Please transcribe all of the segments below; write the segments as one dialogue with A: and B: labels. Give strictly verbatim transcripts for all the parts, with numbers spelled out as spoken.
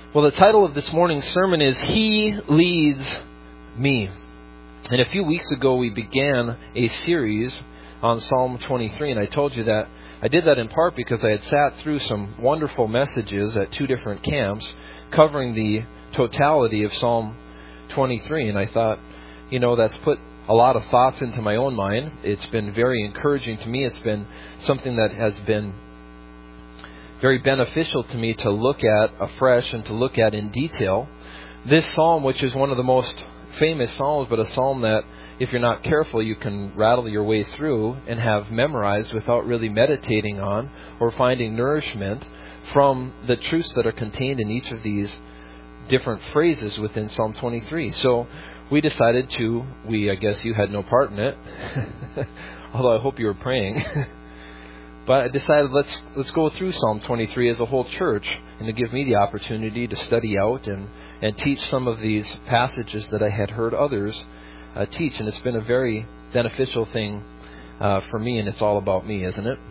A: Well, the title of this morning's sermon is He Leads Me. And a few weeks ago we began a series on Psalm twenty-three, and I told you that I did that in part because I had sat through some wonderful messages at two different camps covering the totality of Psalm twenty-three, and I thought, you know, that's put a lot of thoughts into my own mind. It's been very encouraging to me. It's been something that has been very beneficial to me to look at afresh and to look at in detail. This psalm, which is one of the most famous psalms, but a psalm that, if you're not careful, you can rattle your way through and have memorized without really meditating on or finding nourishment from the truths that are contained in each of these different phrases within Psalm twenty-three. So we decided to, we, I guess you had no part in it, although I hope you were praying. But I decided let's let's go through Psalm twenty-three as a whole church, and to give me the opportunity to study out and, and teach some of these passages that I had heard others uh, teach. And it's been a very beneficial thing uh, for me, and it's all about me, isn't it?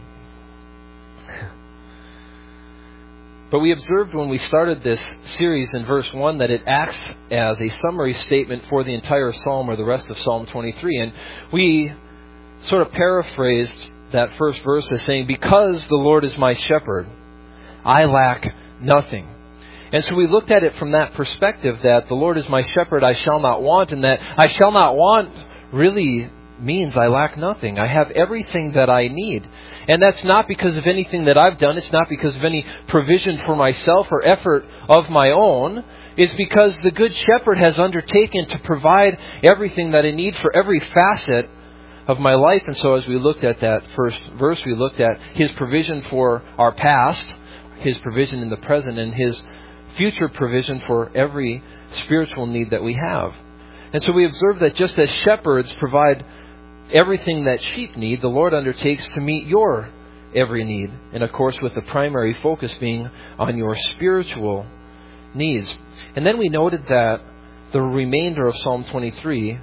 A: But we observed when we started this series in verse one that it acts as a summary statement for the entire psalm or the rest of Psalm twenty-three. And we sort of paraphrased that first verse as saying, because the Lord is my shepherd, I lack nothing. And so we looked at it from that perspective, that the Lord is my shepherd, I shall not want, and that I shall not want really means I lack nothing. I have everything that I need. And that's not because of anything that I've done. It's not because of any provision for myself or effort of my own. It's because the Good Shepherd has undertaken to provide everything that I need for every facet of my life. And so as we looked at that first verse, we looked at His provision for our past, His provision in the present, and His future provision for every spiritual need that we have. And so we observed that just as shepherds provide everything that sheep need, the Lord undertakes to meet your every need. And of course, with the primary focus being on your spiritual needs. And then we noted that the remainder of Psalm twenty-three,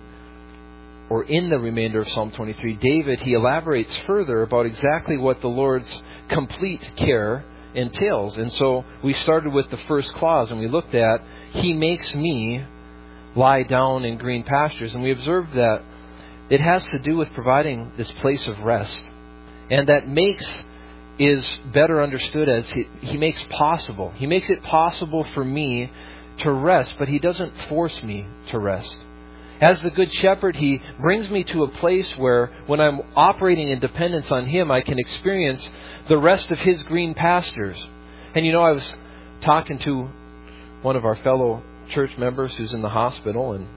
A: or in the remainder of Psalm twenty-three, David, he elaborates further about exactly what the Lord's complete care entails. And so we started with the first clause, and we looked at, He makes me lie down in green pastures. And we observed that it has to do with providing this place of rest. And that makes is better understood as he, he makes possible. He makes it possible for me to rest, but He doesn't force me to rest. As the Good Shepherd, He brings me to a place where when I'm operating in dependence on Him, I can experience the rest of His green pastures. And you know, I was talking to one of our fellow church members who's in the hospital, and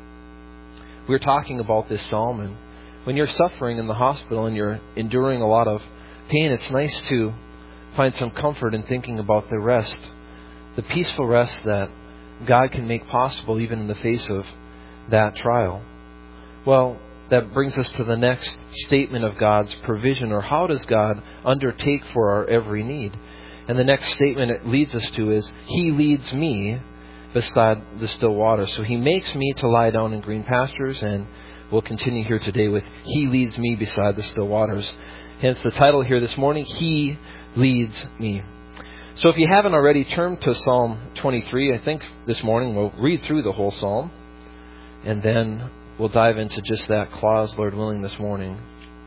A: we were talking about this psalm. And when you're suffering in the hospital and you're enduring a lot of pain, it's nice to find some comfort in thinking about the rest, the peaceful rest that God can make possible even in the face of that trial. Well, that brings us to the next statement of God's provision, or how does God undertake for our every need? And the next statement it leads us to is, He leads me beside the still waters. So He makes me to lie down in green pastures, and we'll continue here today with He leads me beside the still waters. Hence the title here this morning, He leads me. So if you haven't already, turn to Psalm twenty-three. I think this morning we'll read through the whole psalm, and then we'll dive into just that clause, Lord willing, this morning.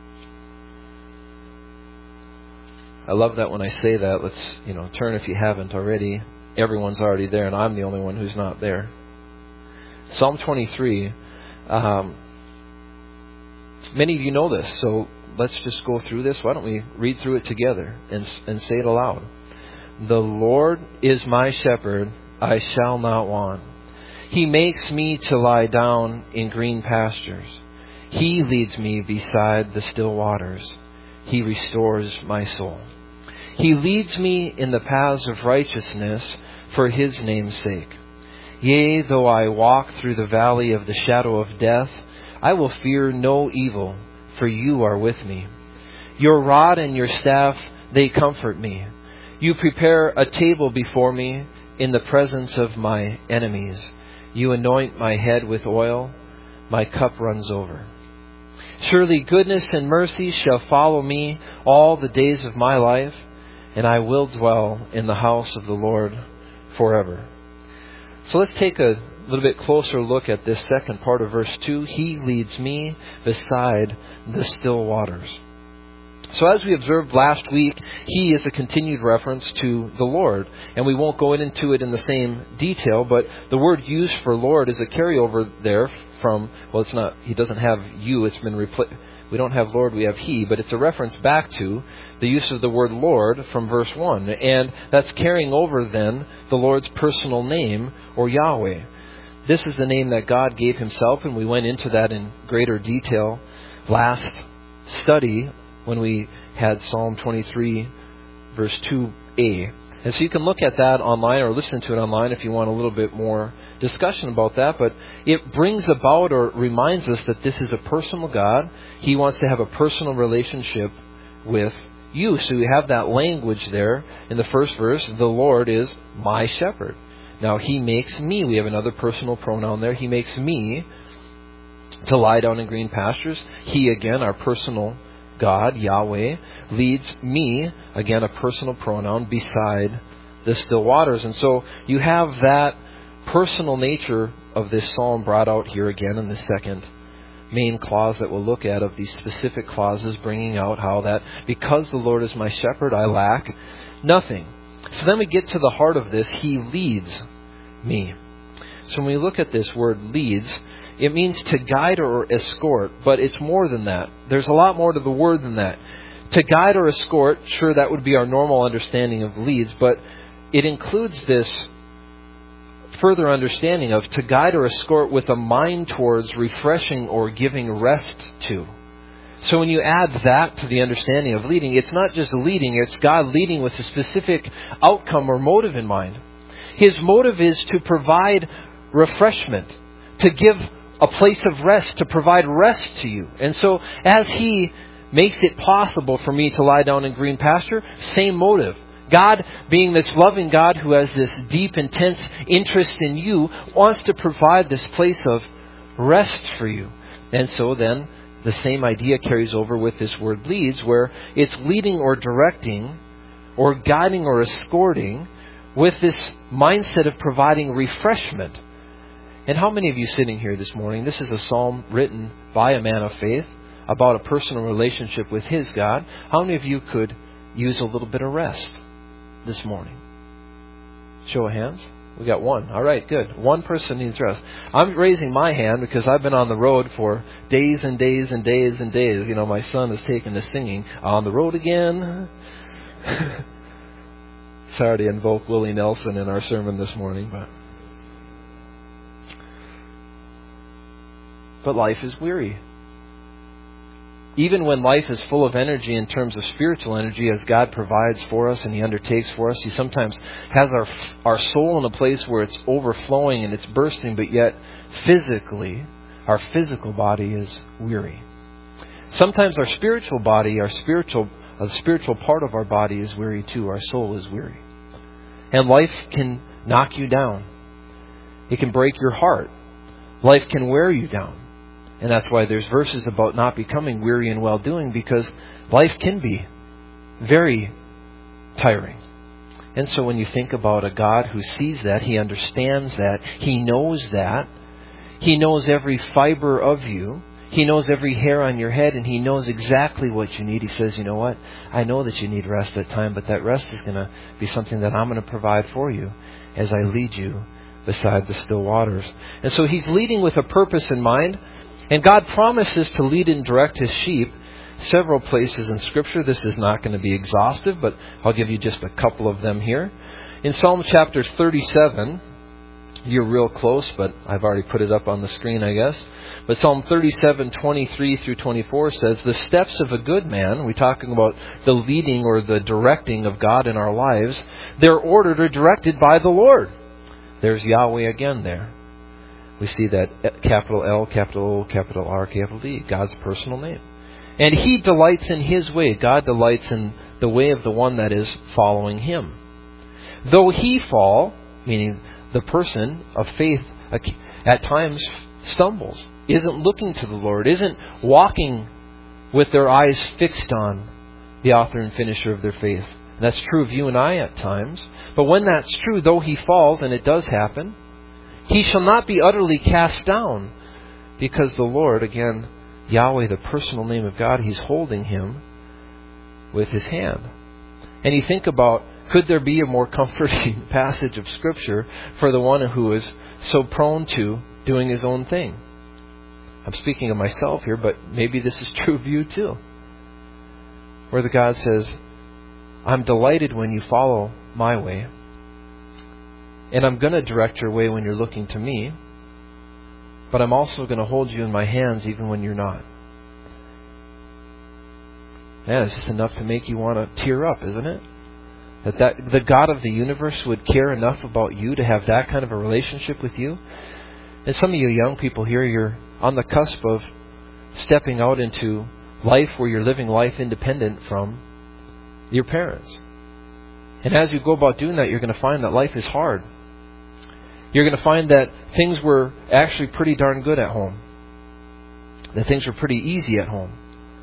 A: I love that when I say that. Let's, you know, turn if you haven't already. Everyone's already there, and I'm the only one who's not there. Psalm twenty-three. Um, many of you know this, so let's just go through this. Why don't we read through it together and, and say it aloud? The Lord is my shepherd, I shall not want. He makes me to lie down in green pastures. He leads me beside the still waters. He restores my soul. He leads me in the paths of righteousness for His name's sake. Yea, though I walk through the valley of the shadow of death, I will fear no evil, for You are with me. Your rod and Your staff, they comfort me. You prepare a table before me in the presence of my enemies. You anoint my head with oil. My cup runs over. Surely goodness and mercy shall follow me all the days of my life, and I will dwell in the house of the Lord forever. So let's take a little bit closer look at this second part of verse two. He leads me beside the still waters. So as we observed last week, He is a continued reference to the Lord. And we won't go into it in the same detail, but the word used for Lord is a carryover there from, well, it's not, He doesn't have you, it's been replaced. We don't have Lord, we have He, but it's a reference back to the use of the word Lord from verse one. And that's carrying over then the Lord's personal name, or Yahweh. This is the name that God gave Himself, and we went into that in greater detail last study when we had Psalm twenty-three, verse two a. And so you can look at that online or listen to it online if you want a little bit more discussion about that. But it brings about or reminds us that this is a personal God. He wants to have a personal relationship with you. So we have that language there in the first verse. The Lord is my shepherd. Now He makes me. We have another personal pronoun there. He makes me to lie down in green pastures. He, again, our personal God, Yahweh, leads me, again a personal pronoun, beside the still waters. And so you have that personal nature of this psalm brought out here again in the second main clause that we'll look at, of these specific clauses bringing out how that because the Lord is my shepherd, I lack nothing. So then we get to the heart of this. He leads me. So when we look at this word leads, it means to guide or escort, but it's more than that. There's a lot more to the word than that. To guide or escort, sure, that would be our normal understanding of leads, but it includes this further understanding of to guide or escort with a mind towards refreshing or giving rest to. So when you add that to the understanding of leading, it's not just leading, it's God leading with a specific outcome or motive in mind. His motive is to provide refreshment, to give a place of rest, to provide rest to you. And so as He makes it possible for me to lie down in green pasture, same motive. God, being this loving God who has this deep, intense interest in you, wants to provide this place of rest for you. And so then the same idea carries over with this word leads, where it's leading or directing or guiding or escorting with this mindset of providing refreshment. And how many of you sitting here this morning, this is a psalm written by a man of faith about a personal relationship with his God. How many of you could use a little bit of rest this morning? Show of hands. We got one. All right, good. One person needs rest. I'm raising my hand because I've been on the road for days and days and days and days. You know, my son has taken to singing, on the road again. Sorry to invoke Willie Nelson in our sermon this morning, but but life is weary. Even when life is full of energy in terms of spiritual energy, as God provides for us and He undertakes for us, He sometimes has our our soul in a place where it's overflowing and it's bursting, but yet physically, our physical body is weary. Sometimes our spiritual body, our spiritual, a spiritual part of our body is weary too. Our soul is weary. And life can knock you down. It can break your heart. Life can wear you down. And that's why there's verses about not becoming weary in well-doing, because life can be very tiring. And so when you think about a God who sees that, He understands that, He knows that, He knows every fiber of you, He knows every hair on your head, and He knows exactly what you need. He says, you know what? I know that you need rest at time, but that rest is going to be something that I'm going to provide for you as I lead you beside the still waters. And so He's leading with a purpose in mind. And God promises to lead and direct His sheep several places in Scripture. This is not going to be exhaustive, but I'll give you just a couple of them here. In Psalm chapter thirty-seven, you're real close, but I've already put it up on the screen, I guess. But Psalm thirty-seven, twenty-three through twenty-four says, the steps of a good man, we're talking about the leading or the directing of God in our lives, they're ordered or directed by the Lord. There's Yahweh again there. We see that capital L, capital O, capital R, capital D, God's personal name. And He delights in His way. God delights in the way of the one that is following Him. Though he fall, meaning the person of faith at times stumbles, isn't looking to the Lord, isn't walking with their eyes fixed on the author and finisher of their faith. And that's true of you and I at times. But when that's true, though he falls, and it does happen, He shall not be utterly cast down, because the Lord, again, Yahweh, the personal name of God, He's holding him with His hand. And you think about, could there be a more comforting passage of Scripture for the one who is so prone to doing his own thing? I'm speaking of myself here, but maybe this is true of you too. Where the God says, I'm delighted when you follow my way. And I'm going to direct your way when you're looking to me. But I'm also going to hold you in my hands even when you're not. Man, it's just enough to make you want to tear up, isn't it? That, that the God of the universe would care enough about you to have that kind of a relationship with you. And some of you young people here, you're on the cusp of stepping out into life where you're living life independent from your parents. And as you go about doing that, you're going to find that life is hard. You're going to find that things were actually pretty darn good at home. That things were pretty easy at home.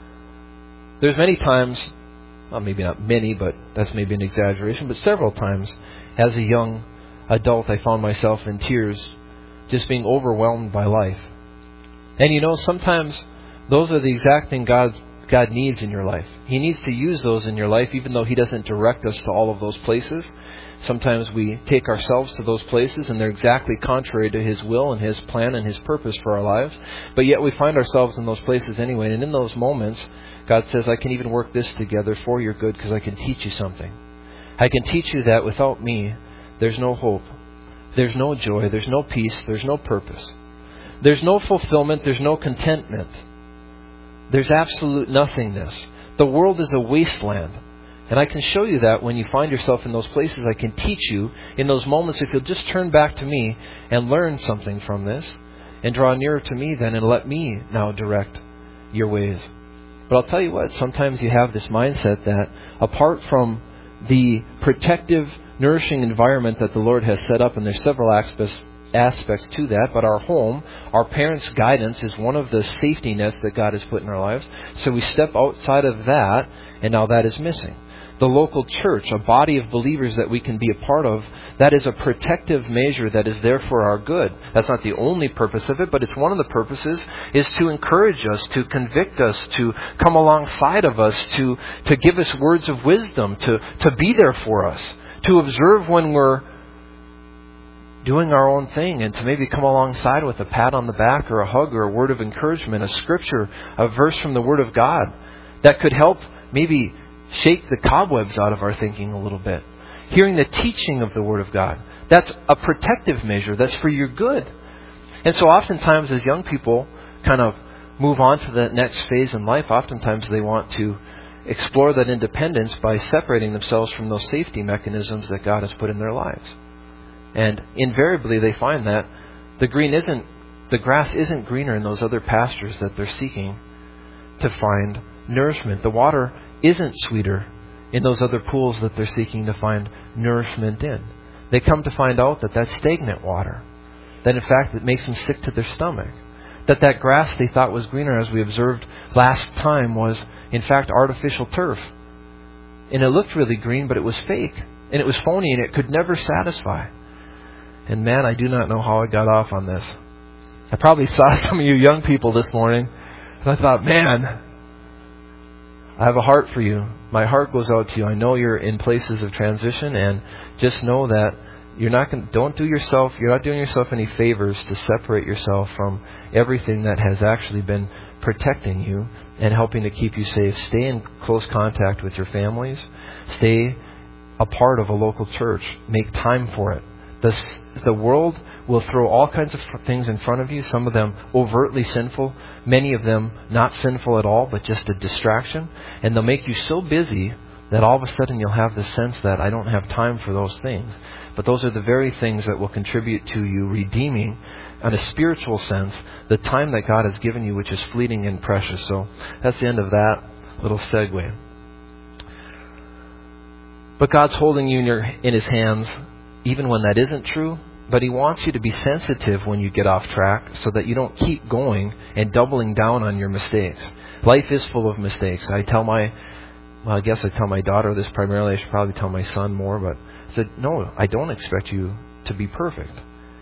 A: There's many times, well, maybe not many, but that's maybe an exaggeration, but several times as a young adult, I found myself in tears, just being overwhelmed by life. And you know, sometimes those are the exact thing God God needs in your life. He needs to use those in your life, even though He doesn't direct us to all of those places. Sometimes we take ourselves to those places and they're exactly contrary to His will and His plan and His purpose for our lives. But yet we find ourselves in those places anyway. And in those moments, God says, I can even work this together for your good because I can teach you something. I can teach you that without me, there's no hope. There's no joy. There's no peace. There's no purpose. There's no fulfillment. There's no contentment. There's absolute nothingness. The world is a wasteland. And I can show you that when you find yourself in those places. I can teach you in those moments if you'll just turn back to me and learn something from this and draw nearer to me then and let me now direct your ways. But I'll tell you what, sometimes you have this mindset that apart from the protective, nourishing environment that the Lord has set up, and there's several aspects aspects to that, but our home, our parents' guidance is one of the safety nets that God has put in our lives. So we step outside of that, and now that is missing. The local church, a body of believers that we can be a part of, that is a protective measure that is there for our good. That's not the only purpose of it, but it's one of the purposes is to encourage us, to convict us, to come alongside of us, to, to give us words of wisdom, to, to be there for us, to observe when we're doing our own thing, and to maybe come alongside with a pat on the back or a hug or a word of encouragement, a scripture, a verse from the Word of God that could help maybe shake the cobwebs out of our thinking a little bit. Hearing the teaching of the Word of God. That's a protective measure. That's for your good. And so oftentimes as young people kind of move on to the next phase in life, oftentimes they want to explore that independence by separating themselves from those safety mechanisms that God has put in their lives. And invariably they find that the green isn't, the grass isn't greener in those other pastures that they're seeking to find nourishment. The water isn't sweeter in those other pools that they're seeking to find nourishment in. They come to find out that that's stagnant water. That in fact it makes them sick to their stomach. That that grass they thought was greener, as we observed last time, was in fact artificial turf. And it looked really green, but it was fake. And it was phony and it could never satisfy. And man, I do not know how I got off on this. I probably saw some of you young people this morning, and I thought, man, I have a heart for you. My heart goes out to you. I know you're in places of transition, and just know that you're not going. Don't do yourself. You're not doing yourself any favors to separate yourself from everything that has actually been protecting you and helping to keep you safe. Stay in close contact with your families. Stay a part of a local church. Make time for it. The, the world will throw all kinds of things in front of you, some of them overtly sinful, many of them not sinful at all, but just a distraction. And they'll make you so busy that all of a sudden you'll have the sense that I don't have time for those things. But those are the very things that will contribute to you redeeming, in a spiritual sense, the time that God has given you, which is fleeting and precious. So that's the end of that little segue. But God's holding you in, your, in His hands even when that isn't true, but He wants you to be sensitive when you get off track so that you don't keep going and doubling down on your mistakes. Life is full of mistakes. I tell my, well, I guess I tell my daughter this primarily. I should probably tell my son more, but I said, no, I don't expect you to be perfect.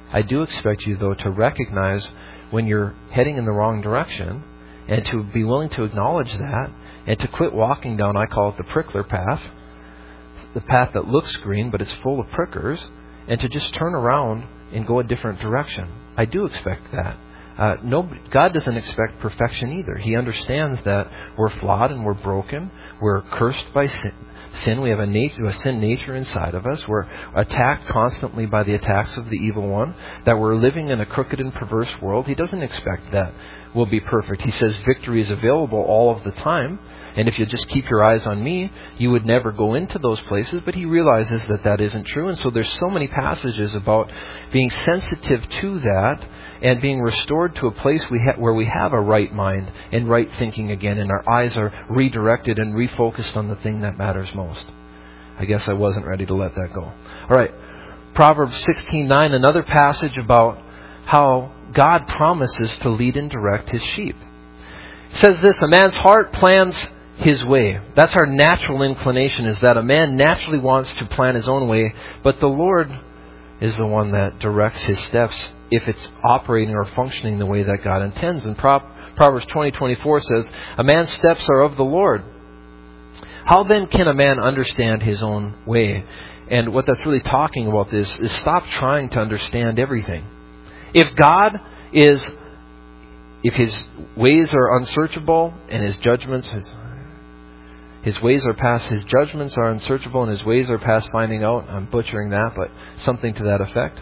A: I do expect you, though, to recognize when you're heading in the wrong direction and to be willing to acknowledge that and to quit walking down, I call it the prickler path, the path that looks green but it's full of prickers, and to just turn around and go a different direction. I do expect that. Uh, nobody, God doesn't expect perfection either. He understands that we're flawed and we're broken. We're cursed by sin. Sin. We have a, nature, a sin nature inside of us. We're attacked constantly by the attacks of the evil one. That we're living in a crooked and perverse world. He doesn't expect that we'll be perfect. He says victory is available all of the time. And if you just keep your eyes on me, you would never go into those places. But he realizes that that isn't true. And so there's so many passages about being sensitive to that and being restored to a place we ha- where we have a right mind and right thinking again. And our eyes are redirected and refocused on the thing that matters most. I guess I wasn't ready to let that go. All right. Proverbs sixteen nine, another passage about how God promises to lead and direct His sheep. It says this, a man's heart plans his way. That's our natural inclination, is that a man naturally wants to plan his own way, but the Lord is the one that directs his steps if it's operating or functioning the way that God intends. And Proverbs twenty twenty-four says, a man's steps are of the Lord. How then can a man understand his own way? And what that's really talking about is, is stop trying to understand everything. If God is, if His ways are unsearchable and His judgments, His, His ways are past, His judgments are unsearchable and His ways are past finding out. I'm butchering that, but something to that effect.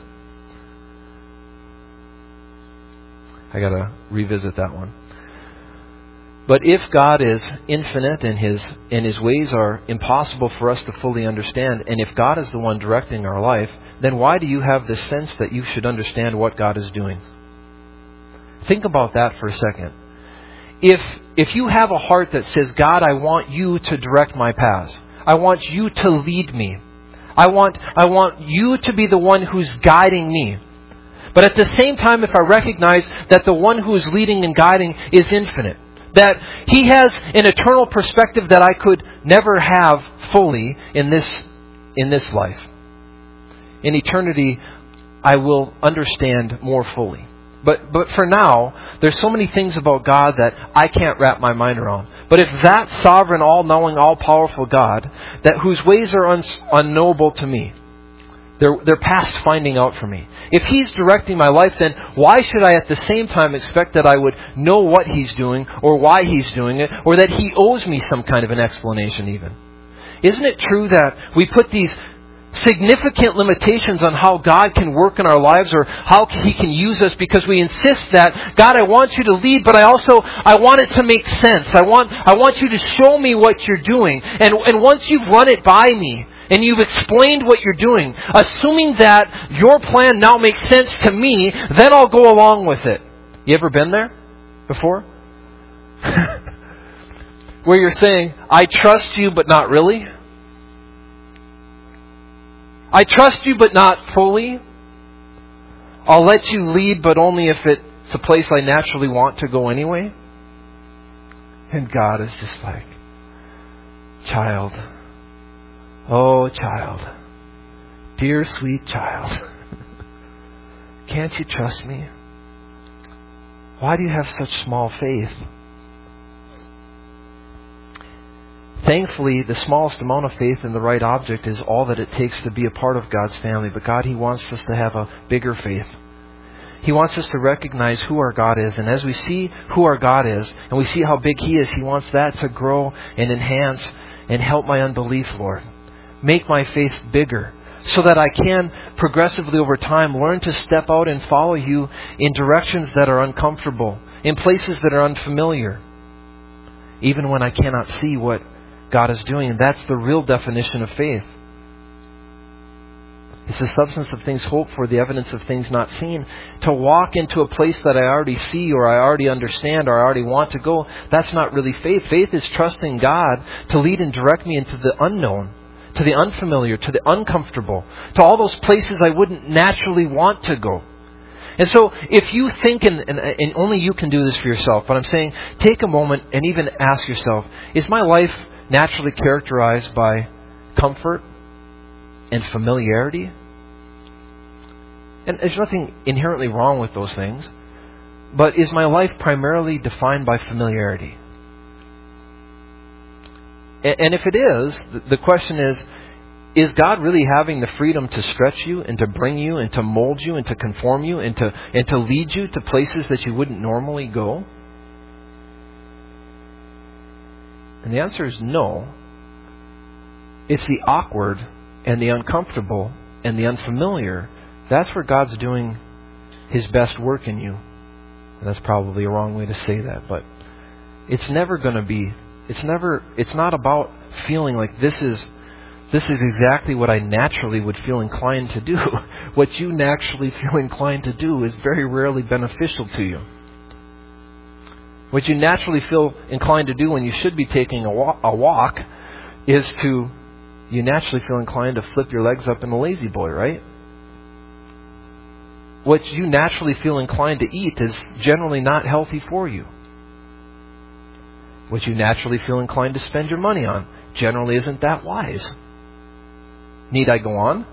A: I gotta revisit that one. But if God is infinite and His and His ways are impossible for us to fully understand, and if God is the one directing our life, then why do you have this sense that you should understand what God is doing? Think about that for a second. If if you have a heart that says, God, I want you to direct my paths. I want you to lead me. I want I want you to be the one who's guiding me. But at the same time, if I recognize that the one who is leading and guiding is infinite, that He has an eternal perspective that I could never have fully in this in this life. In eternity, I will understand more fully. But but for now, there's so many things about God that I can't wrap my mind around. But if that sovereign, all-knowing, all-powerful God, that whose ways are un- unknowable to me, they're they're past finding out for me. If He's directing my life, then why should I at the same time expect that I would know what He's doing or why He's doing it, or that He owes me some kind of an explanation even? Isn't it true that we put these significant limitations on how God can work in our lives or how He can use us because we insist that, God, I want you to lead, but I also, I want it to make sense. I want, I want you to show me what you're doing. And, and once you've run it by me and you've explained what you're doing, assuming that your plan now makes sense to me, then I'll go along with it. You ever been there before? Where you're saying, I trust you, but not really. I trust you, but not fully. I'll let you lead, but only if it's a place I naturally want to go anyway. And God is just like, child. Oh, child. Dear, sweet child. Can't you trust me? Why do you have such small faith? Thankfully, the smallest amount of faith in the right object is all that it takes to be a part of God's family. But God, He wants us to have a bigger faith. He wants us to recognize who our God is. And as we see who our God is, and we see how big He is, He wants that to grow and enhance and help my unbelief, Lord. Make my faith bigger so that I can progressively over time learn to step out and follow You in directions that are uncomfortable, in places that are unfamiliar, even when I cannot see what God is doing. And that's the real definition of faith. It's the substance of things hoped for, the evidence of things not seen. To walk into a place that I already see or I already understand or I already want to go, that's not really faith. Faith is trusting God to lead and direct me into the unknown, to the unfamiliar, to the uncomfortable, to all those places I wouldn't naturally want to go. And so if you think, and, and, and only you can do this for yourself, but I'm saying take a moment and even ask yourself, is my life naturally characterized by comfort and familiarity? And there's nothing inherently wrong with those things. But is my life primarily defined by familiarity? And if it is, the question is, is God really having the freedom to stretch you and to bring you and to mold you and to conform you and to, and to lead you to places that you wouldn't normally go? And the answer is no. It's the awkward and the uncomfortable and the unfamiliar. That's where God's doing His best work in you. And that's probably a wrong way to say that, but it's never going to be, it's never, it's not about feeling like this is, this is exactly what I naturally would feel inclined to do. What you naturally feel inclined to do is very rarely beneficial to you. What you naturally feel inclined to do when you should be taking a walk, a walk is to, you naturally feel inclined to flip your legs up in a lazy boy, right? What you naturally feel inclined to eat is generally not healthy for you. What you naturally feel inclined to spend your money on generally isn't that wise. Need I go on?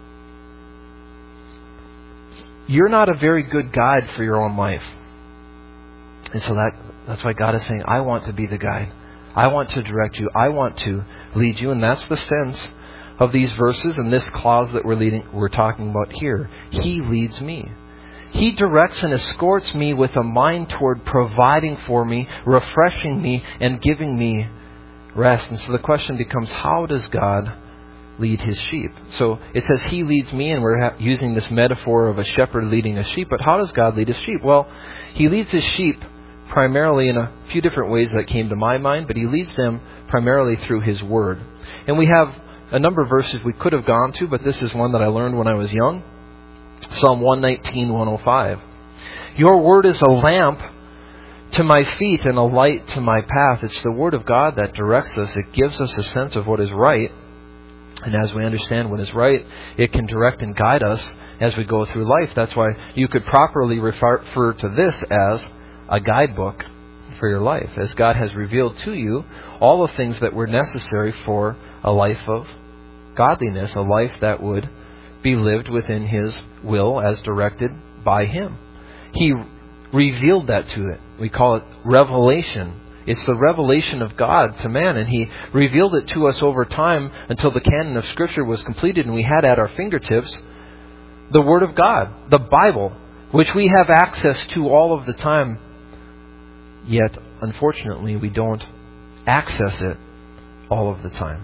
A: You're not a very good guide for your own life. And so that that's why God is saying, I want to be the guide. I want to direct you. I want to lead you. And that's the sense of these verses and this clause that we're leading, we're talking about here. He leads me. He directs and escorts me with a mind toward providing for me, refreshing me, and giving me rest. And so the question becomes, how does God lead His sheep? So it says He leads me, and we're ha- using this metaphor of a shepherd leading a sheep. But how does God lead His sheep? Well, He leads His sheep primarily in a few different ways that came to my mind, but He leads them primarily through His Word. And we have a number of verses we could have gone to, but this is one that I learned when I was young. Psalm one nineteen, one oh five. Your word is a lamp to my feet and a light to my path. It's the Word of God that directs us. It gives us a sense of what is right. And as we understand what is right, it can direct and guide us as we go through life. That's why you could properly refer to this as a guidebook for your life, as God has revealed to you all the things that were necessary for a life of godliness, a life that would be lived within His will as directed by Him. He revealed that to it. We call it revelation. It's the revelation of God to man, and He revealed it to us over time until the canon of Scripture was completed and we had at our fingertips the Word of God, the Bible, which we have access to all of the time. Yet, unfortunately, we don't access it all of the time.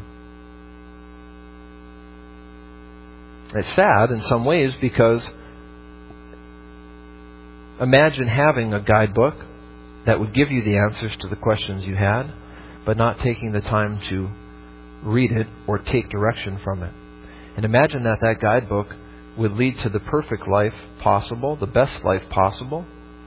A: It's sad in some ways because imagine having a guidebook that would give you the answers to the questions you had, but not taking the time to read it or take direction from it. And imagine that that guidebook would lead to the perfect life possible, the best life possible,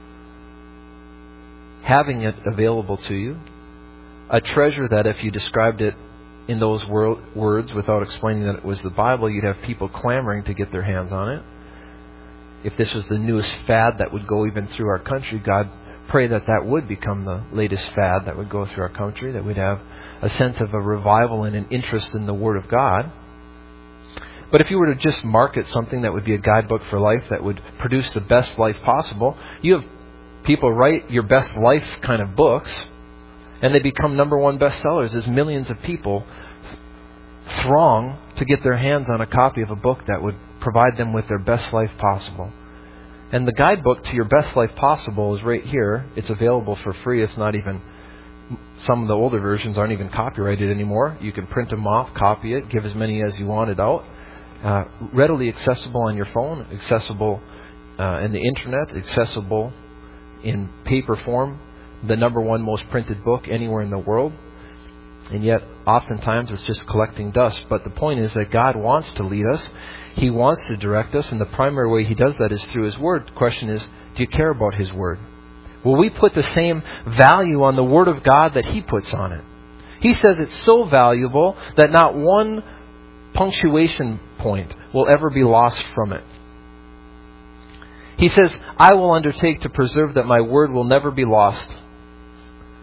A: having it available to you, a treasure that if you described it in those wor- words without explaining that it was the Bible, you'd have people clamoring to get their hands on it. If this was the newest fad that would go even through our country, God, pray that that would become the latest fad that would go through our country, that we'd have a sense of a revival and an interest in the Word of God. But if you were to just market something that would be a guidebook for life that would produce the best life possible, you have people write your best life kind of books, and they become number one bestsellers as millions of people throng to get their hands on a copy of a book that would provide them with their best life possible. And the guidebook to your best life possible is right here. It's available for free. It's not even, some of the older versions aren't even copyrighted anymore. You can print them off, copy it, give as many as you wanted out. Uh, readily accessible on your phone, accessible uh, in the internet, accessible in paper form, the number one most printed book anywhere in the world. And yet, oftentimes, it's just collecting dust. But the point is that God wants to lead us. He wants to direct us. And the primary way He does that is through His Word. The question is, do you care about His Word? Will we put the same value on the Word of God that He puts on it? He says it's so valuable that not one punctuation point will ever be lost from it. He says, I will undertake to preserve that my word will never be lost.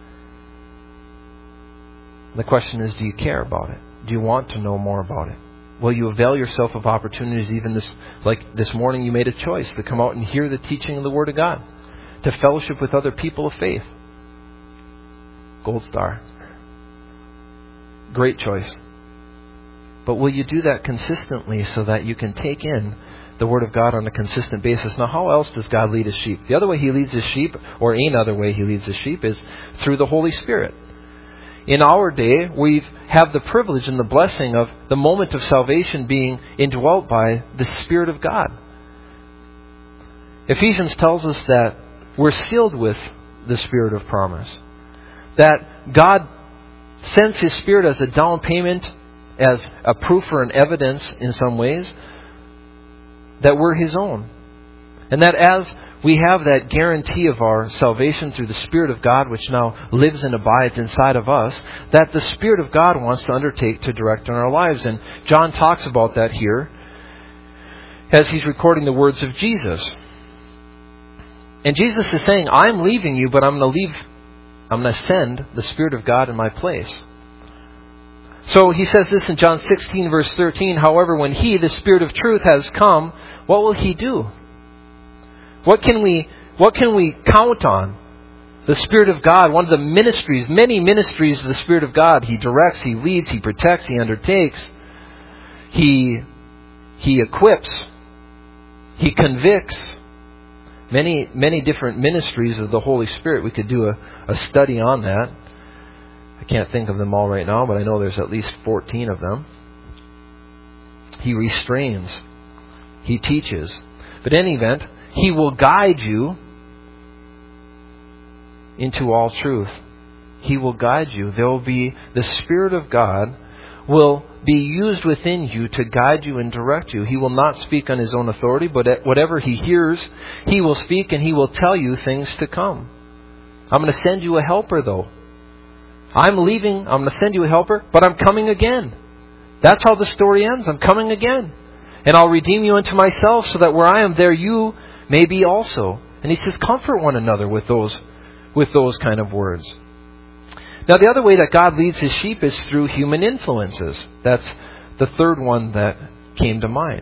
A: The question is, do you care about it? Do you want to know more about it? will you avail yourself of opportunities even this, like this morning you made a choice to come out and hear the teaching of the Word of God, to fellowship with other people of faith. Gold star. Great choice. But will you do that consistently so that you can take in the Word of God on a consistent basis? Now, how else does God lead His sheep? The other way He leads His sheep, or another way He leads His sheep, is through the Holy Spirit. In our day, we have the privilege and the blessing of the moment of salvation being indwelt by the Spirit of God. Ephesians tells us that we're sealed with the Spirit of promise. That God sends His Spirit as a down payment, as a proof or an evidence in some ways, that we're His own. And that as we have that guarantee of our salvation through the Spirit of God, which now lives and abides inside of us, that the Spirit of God wants to undertake to direct in our lives. And John talks about that here as he's recording the words of Jesus. And Jesus is saying, I'm leaving you, but I'm going to leave, I'm going to send the Spirit of God in my place. So he says this in John sixteen, verse thirteen, however, when He, the Spirit of truth, has come, what will He do? What can we, what can we count on? The Spirit of God, one of the ministries, many ministries of the Spirit of God. He directs, He leads, He protects, He undertakes. He, He equips. He convicts. Many, many different ministries of the Holy Spirit. We could do a, a study on that. I can't think of them all right now, but I know there's at least fourteen of them. He restrains. He teaches. But in any event, He will guide you into all truth. He will guide you. There will be, the Spirit of God will be used within you to guide you and direct you. He will not speak on His own authority, but whatever He hears, He will speak and He will tell you things to come. I'm going to send you a helper, though. I'm leaving, I'm going to send you a helper, but I'm coming again. That's how the story ends. I'm coming again. And I'll redeem you unto myself, so that where I am, there you may be also. And He says, comfort one another with those, with those kind of words. Now, the other way that God leads His sheep is through human influences. That's the third one that came to mind.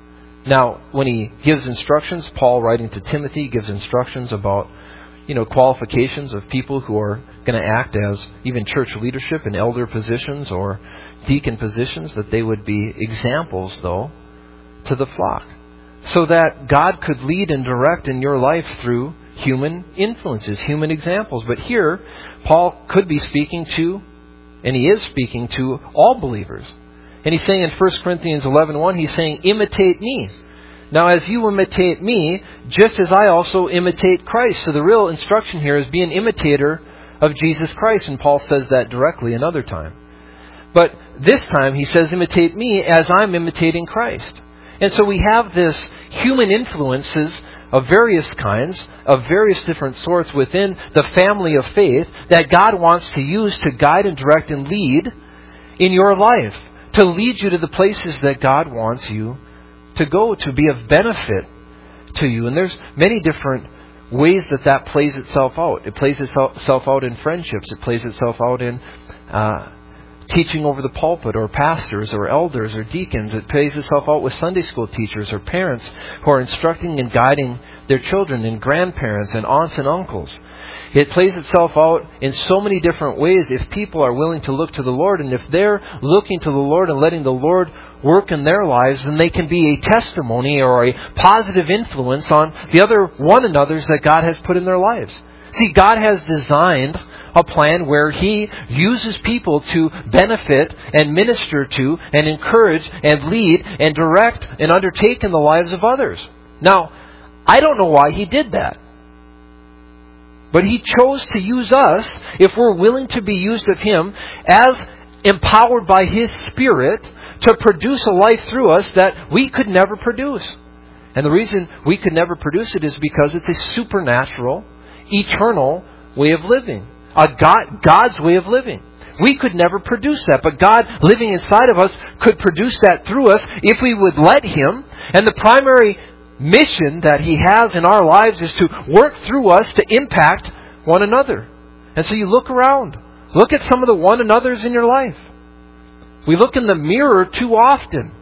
A: Now, when he gives instructions, Paul, writing to Timothy, gives instructions about, you know, qualifications of people who are going to act as even church leadership in elder positions or deacon positions, that they would be examples, though, to the flock. So that God could lead and direct in your life through human influences, human examples. But here, Paul could be speaking to, and he is speaking to, all believers. And he's saying in First Corinthians eleven one, he's saying, imitate me. Now, as you imitate me, just as I also imitate Christ. So the real instruction here is be an imitator of Jesus Christ. And Paul says that directly another time. But this time he says, imitate me as I'm imitating Christ. And so we have this human influences of various kinds, of various different sorts within the family of faith that God wants to use to guide and direct and lead in your life. To lead you to the places that God wants you to go, to be of benefit to you. And there's many different ways that that plays itself out. It plays itself out in friendships. It plays itself out in uh, teaching over the pulpit, or pastors or elders or deacons. It plays itself out with Sunday school teachers or parents who are instructing and guiding their children, and grandparents and aunts and uncles. It plays itself out in so many different ways if people are willing to look to the Lord. And if they're looking to the Lord and letting the Lord work in their lives, then they can be a testimony or a positive influence on the other one another's that God has put in their lives. See, God has designed a plan where He uses people to benefit and minister to and encourage and lead and direct and undertake in the lives of others. Now, I don't know why He did that. But He chose to use us, if we're willing to be used of Him, as empowered by His Spirit to produce a life through us that we could never produce. And the reason we could never produce it is because it's a supernatural, eternal way of living. A God, God's way of living. We could never produce that, but God living inside of us could produce that through us if we would let Him. And the primary mission that He has in our lives is to work through us to impact one another. And so you look around. Look at some of the one another's in your life. We look in the mirror too often.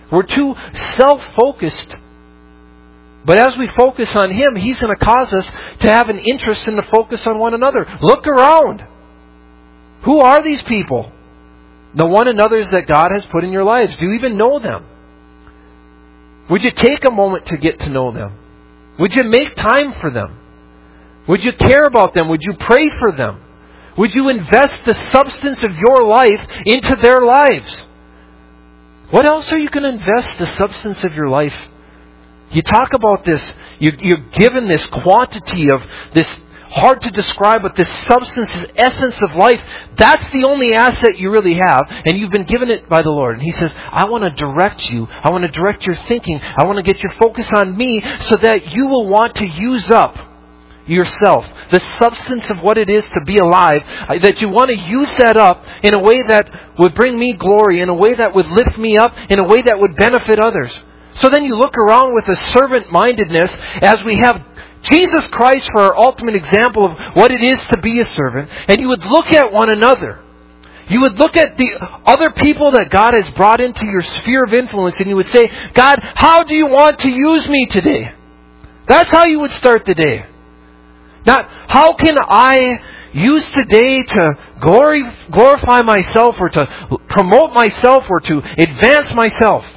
A: We're too self-focused. But as we focus on Him, He's going to cause us to have an interest in the focus on one another. Look around. Who are these people? The one another's that God has put in your lives. Do you even know them? Would you take a moment to get to know them? Would you make time for them? Would you care about them? Would you pray for them? Would you invest the substance of your life into their lives? What else are you going to invest the substance of your life? You talk about this, you're, you're given this quantity of this hard to describe, but this substance, this essence of life, that's the only asset you really have, and you've been given it by the Lord. And He says, I want to direct you. I want to direct your thinking. I want to get your focus on me so that you will want to use up yourself, the substance of what it is to be alive, that you want to use that up in a way that would bring me glory, in a way that would lift me up, in a way that would benefit others. So then you look around with a servant-mindedness as we have Jesus Christ for our ultimate example of what it is to be a servant, and you would look at one another. You would look at the other people that God has brought into your sphere of influence, and you would say, God, how do you want to use me today? That's how you would start the day. Not, how can I use today to glory, glorify myself or to promote myself or to advance myself?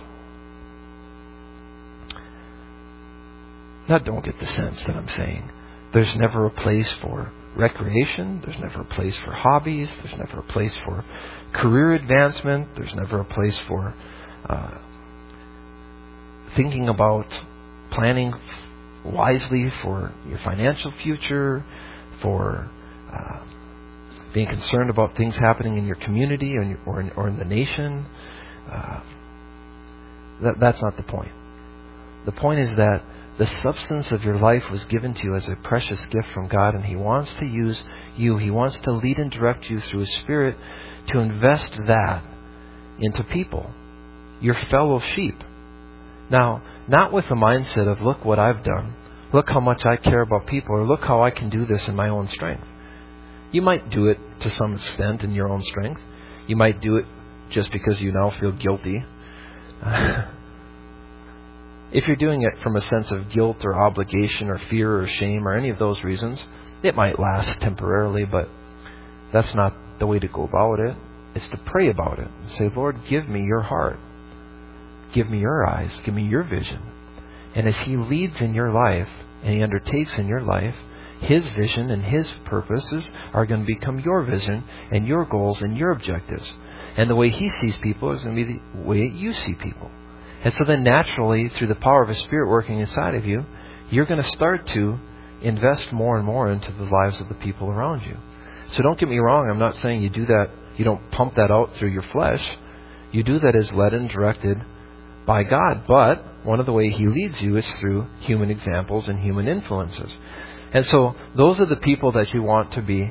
A: Now, don't get the sense that I'm saying there's never a place for recreation. There's never a place for hobbies. There's never a place for career advancement. There's never a place for uh, thinking about planning wisely for your financial future, for uh, being concerned about things happening in your community or in, your, or in, or in the nation. Uh, that, that's not the point. The point is that the substance of your life was given to you as a precious gift from God, and He wants to use you. He wants to lead and direct you through His Spirit to invest that into people, your fellow sheep. Now, not with the mindset of, look what I've done, look how much I care about people, or look how I can do this in my own strength. You might do it to some extent in your own strength. You might do it just because you now feel guilty. If you're doing it from a sense of guilt or obligation or fear or shame or any of those reasons, it might last temporarily, but that's not the way to go about it. It's to pray about it and say, Lord, give me your heart. Give me your eyes. Give me your vision. And as He leads in your life and He undertakes in your life, His vision and His purposes are going to become your vision and your goals and your objectives. And the way He sees people is going to be the way you see people. And so then naturally, through the power of His Spirit working inside of you, you're going to start to invest more and more into the lives of the people around you. So don't get me wrong, I'm not saying you do that, you don't pump that out through your flesh. You do that as led and directed by God. But one of the ways He leads you is through human examples and human influences. And so those are the people that you want to be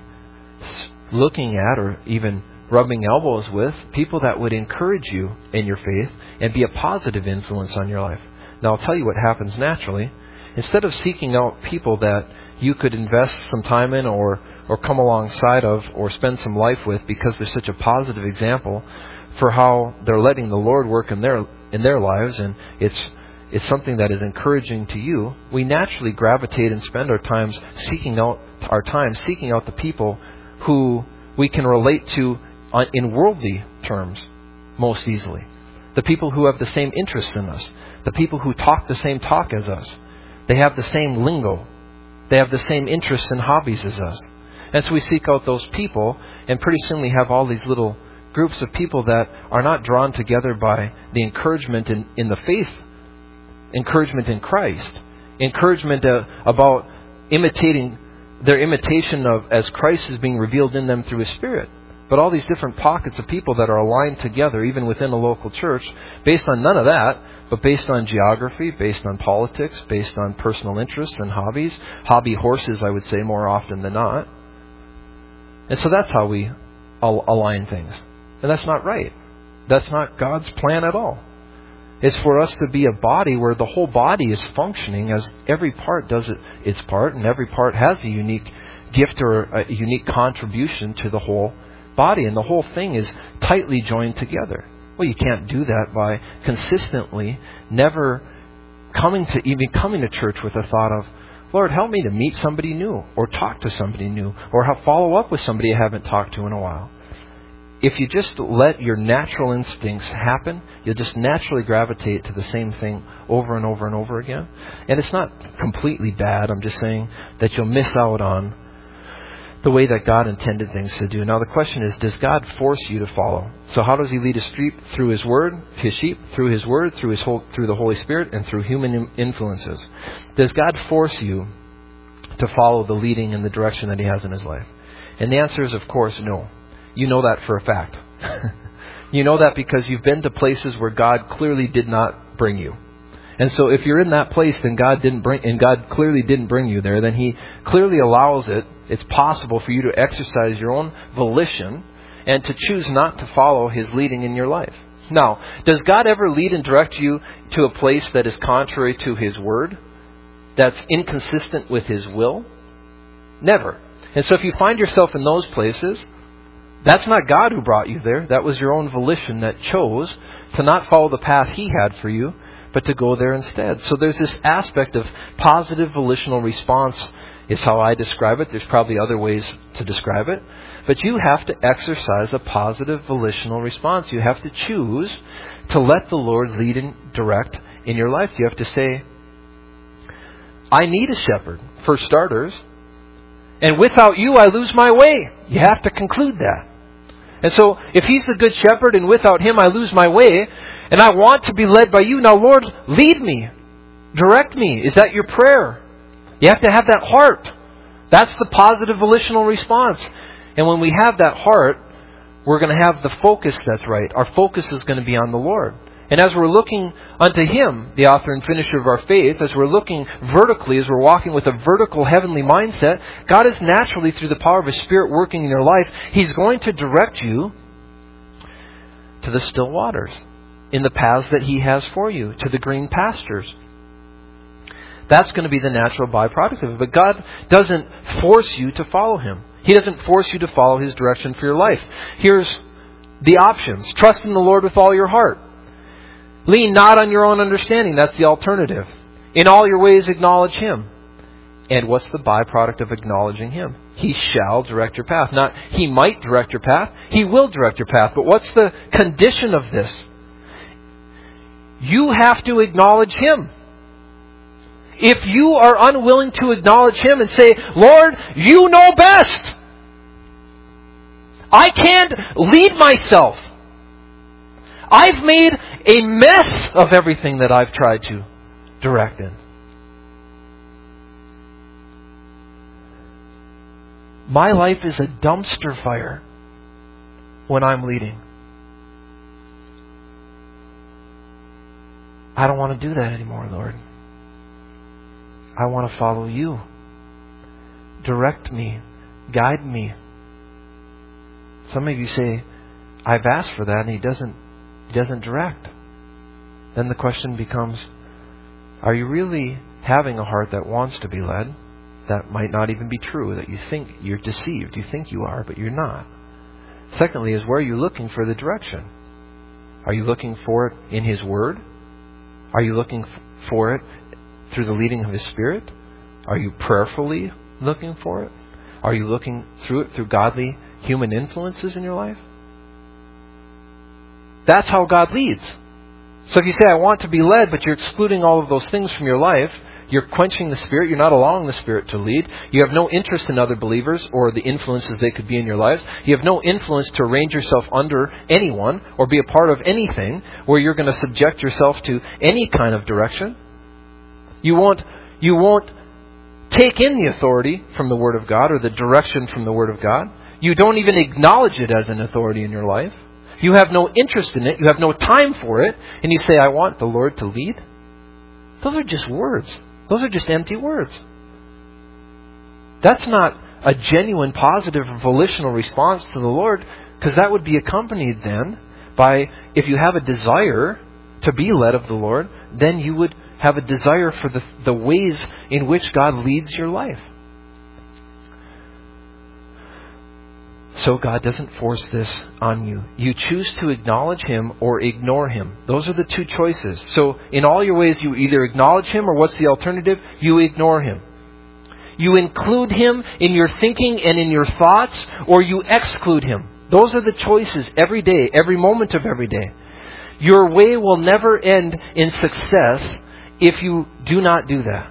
A: looking at or even rubbing elbows with, people that would encourage you in your faith and be a positive influence on your life. Now, I'll tell you what happens naturally. Instead of seeking out people that you could invest some time in or, or come alongside of or spend some life with because they're such a positive example for how they're letting the Lord work in their in their lives, and it's it's something that is encouraging to you, we naturally gravitate and spend our times seeking out our time seeking out the people who we can relate to in worldly terms most easily. The people who have the same interests in us. The people who talk the same talk as us. They have the same lingo. They have the same interests and hobbies as us. And so we seek out those people, and pretty soon we have all these little groups of people that are not drawn together by the encouragement in, in the faith, encouragement in Christ, encouragement uh, about imitating their imitation of as Christ is being revealed in them through His Spirit. But all these different pockets of people that are aligned together, even within a local church, based on none of that, but based on geography, based on politics, based on personal interests and hobbies. Hobby horses, I would say, more often than not. And so that's how we al- align things. And that's not right. That's not God's plan at all. It's for us to be a body where the whole body is functioning as every part does it, its part, and every part has a unique gift or a unique contribution to the whole body, and the whole thing is tightly joined together. Well, you can't do that by consistently never coming to even coming to church with the thought of, Lord, help me to meet somebody new, or talk to somebody new, or have follow up with somebody I haven't talked to in a while. If you just let your natural instincts happen, you'll just naturally gravitate to the same thing over and over and over again. And it's not completely bad. I'm just saying that you'll miss out on the way that God intended things to do. Now the question is, does God force you to follow? So how does He lead His sheep? Through His Word, His sheep, through His Word, through His whole, through the Holy Spirit, and through human influences. Does God force you to follow the leading and the direction that He has in His life? And the answer is, of course, no. You know that for a fact. You know that because you've been to places where God clearly did not bring you. And so if you're in that place, then God didn't bring, and God clearly didn't bring you there, then He clearly allows it. It's possible for you to exercise your own volition and to choose not to follow His leading in your life. Now, does God ever lead and direct you to a place that is contrary to His Word? That's inconsistent with His will? Never. And so if you find yourself in those places, that's not God who brought you there. That was your own volition that chose to not follow the path He had for you, but to go there instead. So there's this aspect of positive volitional response is how I describe it. There's probably other ways to describe it. But you have to exercise a positive volitional response. You have to choose to let the Lord lead and direct in your life. You have to say, I need a shepherd, for starters. And without you, I lose my way. You have to conclude that. And so, if He's the good shepherd and without Him I lose my way, and I want to be led by you, now Lord, lead me. Direct me. Is that your prayer? You have to have that heart. That's the positive volitional response. And when we have that heart, we're going to have the focus that's right. Our focus is going to be on the Lord. And as we're looking unto Him, the author and finisher of our faith, as we're looking vertically, as we're walking with a vertical heavenly mindset, God is naturally, through the power of His Spirit working in your life, He's going to direct you to the still waters, in the paths that He has for you, to the green pastures. That's going to be the natural byproduct of it. But God doesn't force you to follow Him. He doesn't force you to follow His direction for your life. Here's the options. Trust in the Lord with all your heart. Lean not on your own understanding. That's the alternative. In all your ways acknowledge Him. And what's the byproduct of acknowledging Him? He shall direct your path. Not He might direct your path. He will direct your path. But what's the condition of this? You have to acknowledge Him. If you are unwilling to acknowledge Him and say, Lord, you know best. I can't lead myself. I've made a mess of everything that I've tried to direct in. My life is a dumpster fire when I'm leading. I don't want to do that anymore, Lord. I want to follow you. Direct me. Guide me. Some of you say, I've asked for that and He doesn't, He doesn't direct. Then the question becomes, are you really having a heart that wants to be led? That might not even be true, that you think you're deceived. You think you are, but you're not. Secondly is, where are you looking for the direction? Are you looking for it in His Word? Are you looking for it through the leading of His Spirit? Are you prayerfully looking for it? Are you looking through it through godly human influences in your life? That's how God leads. So if you say, I want to be led, but you're excluding all of those things from your life, you're quenching the Spirit, you're not allowing the Spirit to lead, you have no interest in other believers or the influences they could be in your lives, you have no influence to arrange yourself under anyone or be a part of anything where you're going to subject yourself to any kind of direction. You won't, you won't take in the authority from the Word of God or the direction from the Word of God. You don't even acknowledge it as an authority in your life. You have no interest in it. You have no time for it. And you say, I want the Lord to lead. Those are just words. Those are just empty words. That's not a genuine, positive, volitional response to the Lord, because that would be accompanied then by, if you have a desire to be led of the Lord, then you would have a desire for the, the ways in which God leads your life. So God doesn't force this on you. You choose to acknowledge Him or ignore Him. Those are the two choices. So in all your ways, you either acknowledge Him, or what's the alternative? You ignore Him. You include Him in your thinking and in your thoughts, or you exclude Him. Those are the choices every day, every moment of every day. Your way will never end in success if you do not do that.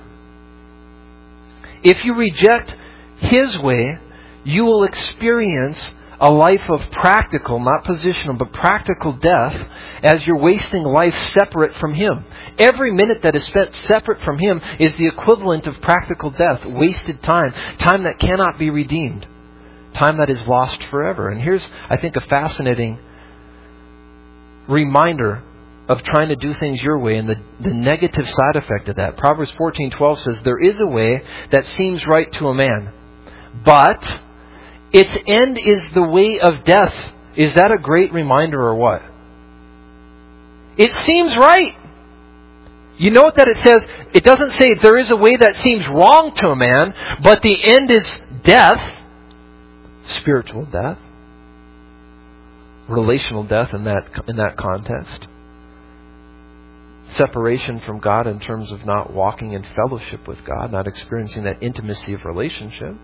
A: If you reject His way, you will experience a life of practical, not positional, but practical death as you're wasting life separate from Him. Every minute that is spent separate from Him is the equivalent of practical death, wasted time, time that cannot be redeemed, time that is lost forever. And here's, I think, a fascinating reminder of trying to do things your way and the, the negative side effect of that. Proverbs fourteen twelve says, "There is a way that seems right to a man, but its end is the way of death." Is that a great reminder or what? It seems right. You note that it says, it doesn't say there is a way that seems wrong to a man, but the end is death. Spiritual death. Relational death in that, in that context. Separation from God in terms of not walking in fellowship with God, not experiencing that intimacy of relationship.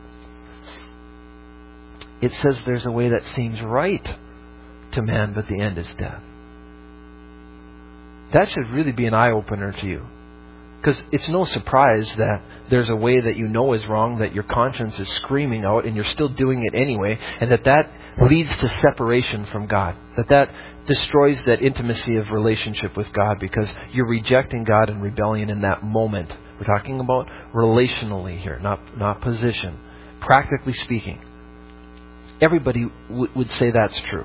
A: It says there's a way that seems right to man, but the end is death. That should really be an eye-opener to you. Because it's no surprise that there's a way that you know is wrong, that your conscience is screaming out, and you're still doing it anyway, and that that leads to separation from God. That that destroys that intimacy of relationship with God, because you're rejecting God in rebellion in that moment. We're talking about relationally here, not, not position. Practically speaking. Everybody w- would say that's true.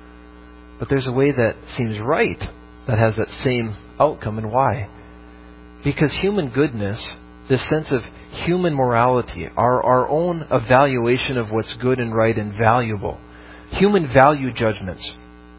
A: But there's a way that seems right that has that same outcome. And why? Because human goodness, this sense of human morality, our, our own evaluation of what's good and right and valuable, human value judgments,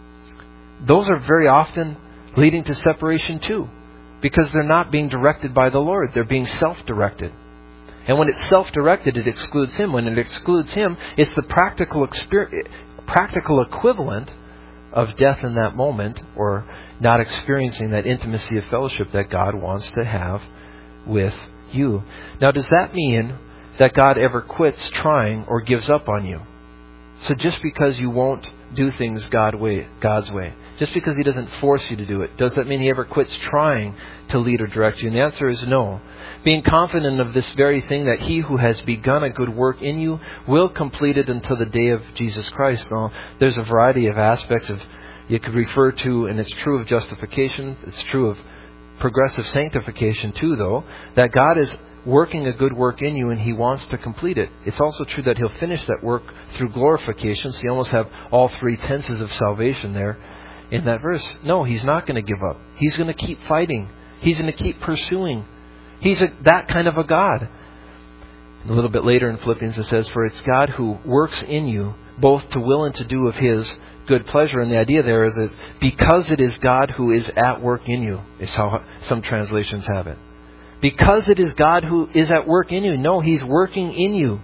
A: those are very often leading to separation too. Because they're not being directed by the Lord. They're being self-directed. And when it's self-directed, it excludes Him. When it excludes Him, it's the practical experience, practical equivalent of death in that moment, or not experiencing that intimacy of fellowship that God wants to have with you. Now, does that mean that God ever quits trying or gives up on you? So just because you won't do things God way, God's way, just because He doesn't force you to do it, does that mean He ever quits trying to lead or direct you? And the answer is no. Being confident of this very thing, that He who has begun a good work in you will complete it until the day of Jesus Christ. Now, there's a variety of aspects of, you could refer to, and it's true of justification, it's true of progressive sanctification too, though, that God is working a good work in you and He wants to complete it. It's also true that He'll finish that work through glorification. So you almost have all three tenses of salvation there in that verse. No, He's not going to give up. He's going to keep fighting. He's going to keep pursuing. He's a, that kind of a God. And a little bit later in Philippians it says, "For it's God who works in you both to will and to do of His good pleasure." And the idea there is that because it is God who is at work in you, is how some translations have it. Because it is God who is at work in you. No, He's working in you.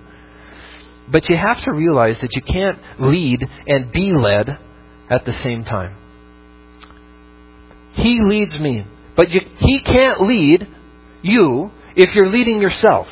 A: But you have to realize that you can't lead and be led at the same time. He leads me. But you, He can't lead you if you're leading yourself.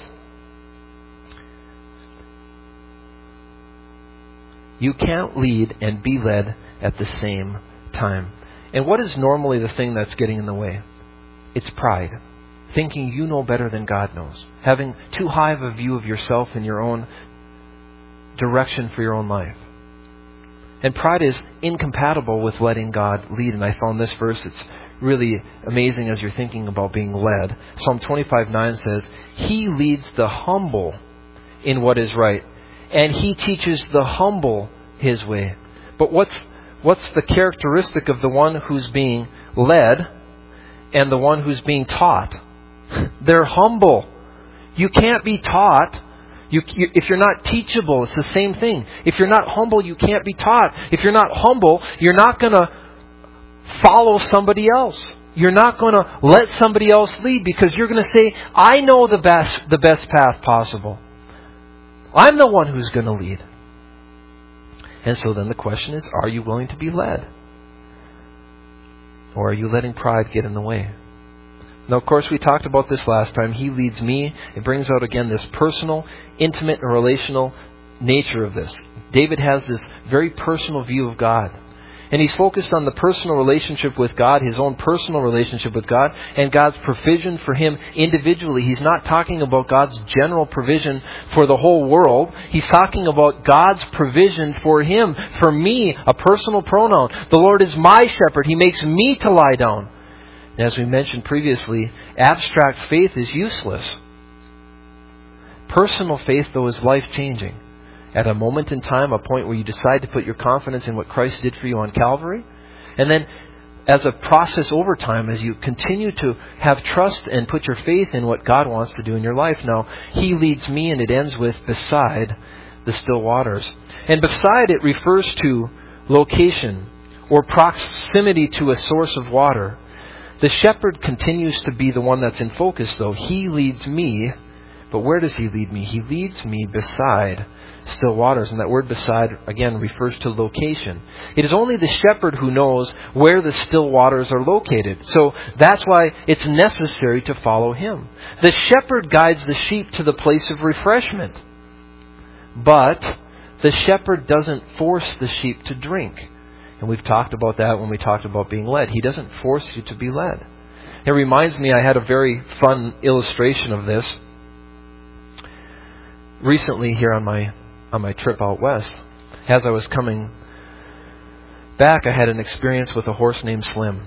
A: You can't lead and be led at the same time. And what is normally the thing that's getting in the way? It's pride. Thinking you know better than God knows. Having too high of a view of yourself and your own direction for your own life. And pride is incompatible with letting God lead. And I found this verse, it's really amazing as you're thinking about being led. Psalm twenty-five nine says, "He leads the humble in what is right, and He teaches the humble His way." But what's what's the characteristic of the one who's being led and the one who's being taught? They're humble. You can't be taught. You, you, if you're not teachable, it's the same thing. If you're not humble, you can't be taught. If you're not humble, you're not going to follow somebody else. You're not going to let somebody else lead, because you're going to say, "I know the best, the best path possible. I'm the one who's going to lead." And so then the question is, are you willing to be led? Or are you letting pride get in the way? Now, of course, we talked about this last time. He leads me. It brings out, again, this personal, intimate, and relational nature of this. David has this very personal view of God. And he's focused on the personal relationship with God, his own personal relationship with God, and God's provision for him individually. He's not talking about God's general provision for the whole world. He's talking about God's provision for him, for me, a personal pronoun. The Lord is my shepherd. He makes me to lie down. And as we mentioned previously, abstract faith is useless. Personal faith, though, is life-changing. At a moment in time, a point where you decide to put your confidence in what Christ did for you on Calvary. And then as a process over time, as you continue to have trust and put your faith in what God wants to do in your life. Now, He leads me, and it ends with beside the still waters. And beside, it refers to location or proximity to a source of water. The shepherd continues to be the one that's in focus, though. He leads me, but where does He lead me? He leads me beside still waters. And that word beside, again, refers to location. It is only the shepherd who knows where the still waters are located. So that's why it's necessary to follow him. The shepherd guides the sheep to the place of refreshment. But the shepherd doesn't force the sheep to drink. And we've talked about that when we talked about being led. He doesn't force you to be led. It reminds me, I had a very fun illustration of this recently here on my on my trip out west. As I was coming back, I had an experience with a horse named Slim.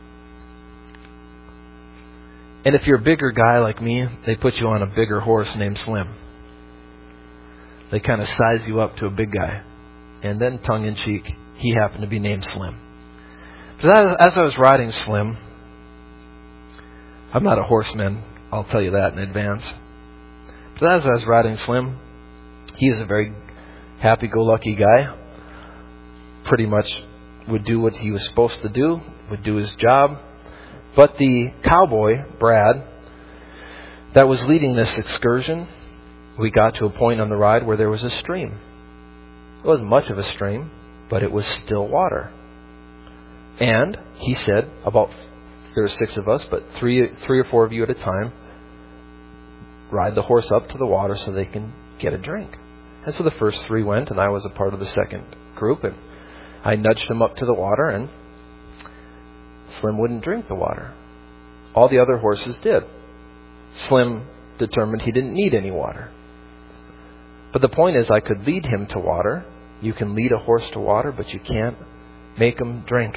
A: And if you're a bigger guy like me, they put you on a bigger horse named Slim. They kind of size you up to a big guy. And then, tongue-in-cheek, he happened to be named Slim. But as, as I was riding Slim, I'm not a horseman, I'll tell you that in advance. But as I was riding Slim, he is a very happy-go-lucky guy. Pretty much would do what he was supposed to do, would do his job. But the cowboy, Brad, that was leading this excursion, we got to a point on the ride where there was a stream. It wasn't much of a stream, but it was still water. And he said, about, there were six of us, but three, three or four of you at a time, ride the horse up to the water so they can get a drink. And so the first three went, and I was a part of the second group, and I nudged him up to the water, and Slim wouldn't drink the water. All the other horses did. Slim determined he didn't need any water. But the point is, I could lead him to water. You can lead a horse to water, but you can't make him drink.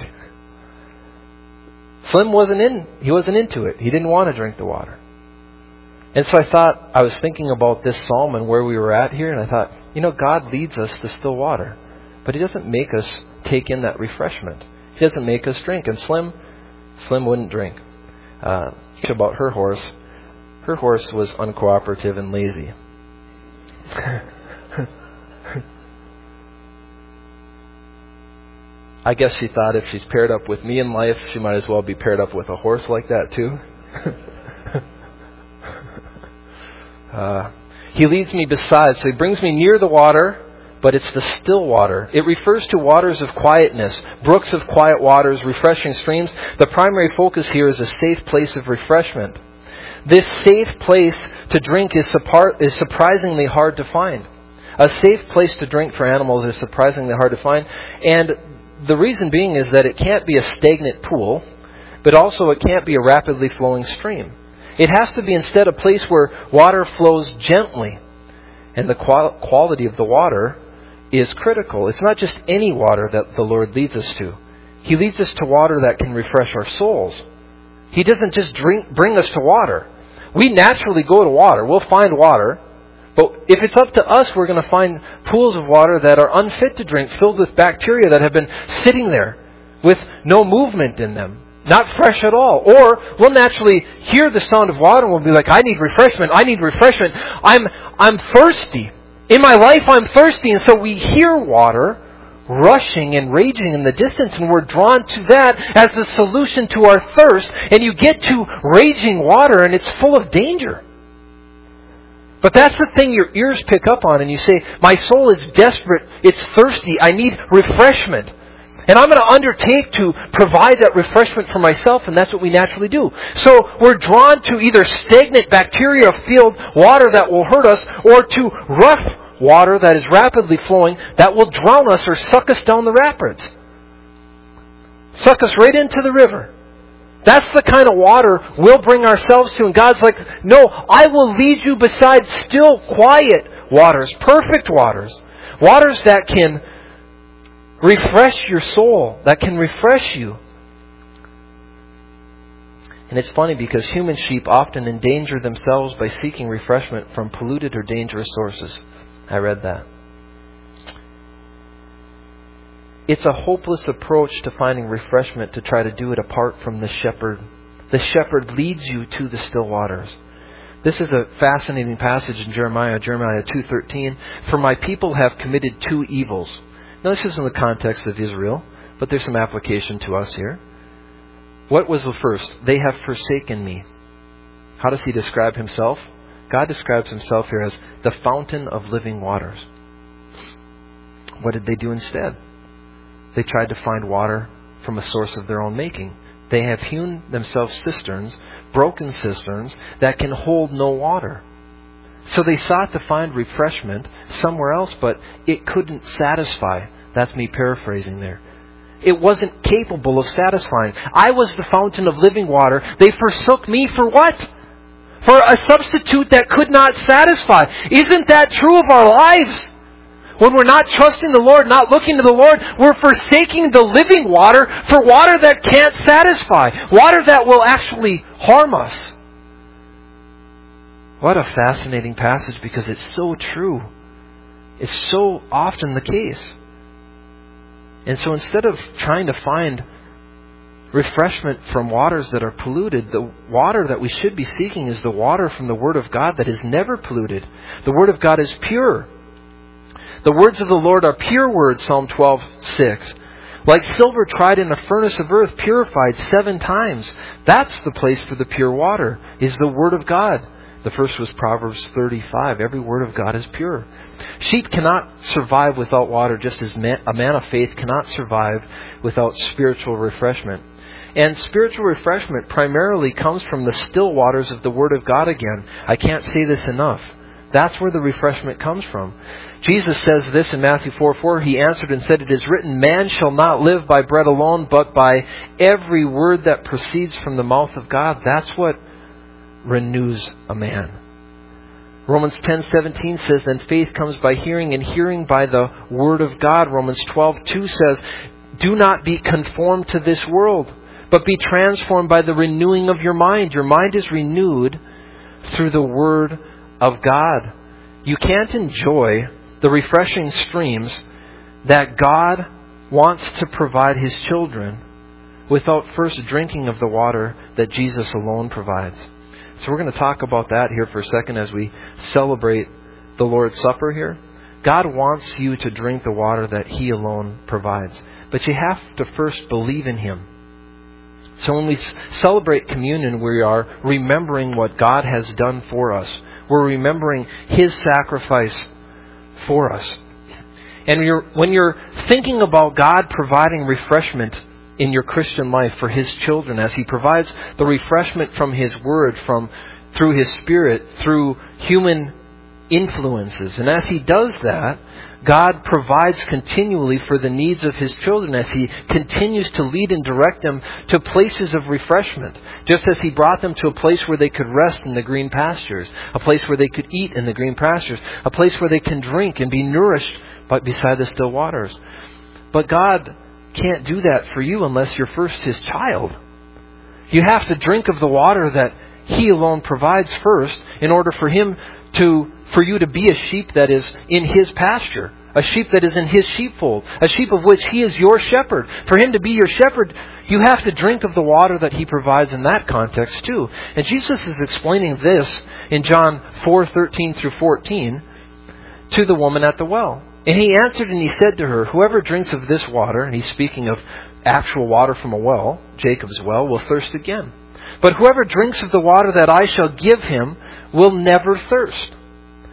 A: Slim wasn't in, he wasn't into it. He didn't want to drink the water. And so I thought, I was thinking about this psalm and where we were at here, and I thought, you know, God leads us to still water, but He doesn't make us take in that refreshment. He doesn't make us drink. And Slim, Slim wouldn't drink. Uh, about her horse, her horse was uncooperative and lazy. I guess she thought if she's paired up with me in life, she might as well be paired up with a horse like that too. Uh, he leads me beside, so He brings me near the water, but it's the still water. It refers to waters of quietness, brooks of quiet waters, refreshing streams. The primary focus here is a safe place of refreshment. This safe place to drink is, supar- is surprisingly hard to find. A safe place to drink for animals is surprisingly hard to find. And the reason being is that it can't be a stagnant pool, but also it can't be a rapidly flowing stream. It has to be instead a place where water flows gently. And the qual- quality of the water is critical. It's not just any water that the Lord leads us to. He leads us to water that can refresh our souls. He doesn't just drink, bring us to water. We naturally go to water. We'll find water. But if it's up to us, we're going to find pools of water that are unfit to drink, filled with bacteria that have been sitting there with no movement in them. Not fresh at all. Or we'll naturally hear the sound of water and we'll be like, I need refreshment. I need refreshment. I'm I'm thirsty. In my life, I'm thirsty. And so we hear water rushing and raging in the distance, and we're drawn to that as the solution to our thirst. And you get to raging water, and it's full of danger. But that's the thing your ears pick up on, and you say, my soul is desperate, it's thirsty, I need refreshment. And I'm going to undertake to provide that refreshment for myself, and that's what we naturally do. So we're drawn to either stagnant, bacteria-filled water that will hurt us, or to rough water that is rapidly flowing that will drown us or suck us down the rapids. Suck us right into the river. That's the kind of water we'll bring ourselves to. And God's like, no, I will lead you beside still, quiet waters, perfect waters. Waters that can refresh your soul, that can refresh you. And it's funny because human sheep often endanger themselves by seeking refreshment from polluted or dangerous sources. I read that. It's a hopeless approach to finding refreshment to try to do it apart from the shepherd. The shepherd leads you to the still waters. This is a fascinating passage in Jeremiah, Jeremiah two thirteen. For my people have committed two evils. Now this is in the context of Israel, but there's some application to us here. What was the first? They have forsaken me. How does he describe himself? God describes himself here as the fountain of living waters. What did they do instead? They tried to find water from a source of their own making. They have hewn themselves cisterns, broken cisterns, that can hold no water. So they sought to find refreshment somewhere else, but it couldn't satisfy. That's me paraphrasing there. It wasn't capable of satisfying. I was the fountain of living water. They forsook me for what? For a substitute that could not satisfy. Isn't that true of our lives? When we're not trusting the Lord, not looking to the Lord, we're forsaking the living water for water that can't satisfy. Water that will actually harm us. What a fascinating passage, because it's so true. It's so often the case. And so instead of trying to find refreshment from waters that are polluted, the water that we should be seeking is the water from the Word of God that is never polluted. The Word of God is pure. The words of the Lord are pure words, Psalm twelve six. Like silver tried in a furnace of earth, purified seven times. That's the place for the pure water, is the Word of God. The first was Proverbs thirty-five. Every word of God is pure. Sheep cannot survive without water, just as a man of faith cannot survive without spiritual refreshment. And spiritual refreshment primarily comes from the still waters of the Word of God again. I can't say this enough. That's where the refreshment comes from. Jesus says this in Matthew four four. He answered and said, it is written, man shall not live by bread alone, but by every word that proceeds from the mouth of God. That's what renews a man. Romans ten seventeen says, then faith comes by hearing, and hearing by the Word of God. Romans twelve two says, do not be conformed to this world, but be transformed by the renewing of your mind. Your mind is renewed through the Word of God. You can't enjoy the refreshing streams that God wants to provide His children without first drinking of the water that Jesus alone provides. So we're going to talk about that here for a second as we celebrate the Lord's Supper here. God wants you to drink the water that He alone provides. But you have to first believe in Him. So when we celebrate communion, we are remembering what God has done for us. We're remembering His sacrifice for us. And you're, when you're thinking about God providing refreshment in your Christian life for His children, as He provides the refreshment from His Word, from through His Spirit, through human influences. And as He does that, God provides continually for the needs of His children as He continues to lead and direct them to places of refreshment. Just as He brought them to a place where they could rest in the green pastures, a place where they could eat in the green pastures, a place where they can drink and be nourished by, beside the still waters. But God can't do that for you unless you're first His child. You have to drink of the water that He alone provides first in order for Him to for you to be a sheep that is in His pasture, a sheep that is in His sheepfold, a sheep of which He is your shepherd. For Him to be your shepherd, you have to drink of the water that He provides in that context too. And Jesus is explaining this in John four thirteen through fourteen to the woman at the well. And He answered and He said to her, whoever drinks of this water, and He's speaking of actual water from a well, Jacob's well, will thirst again. But whoever drinks of the water that I shall give him will never thirst.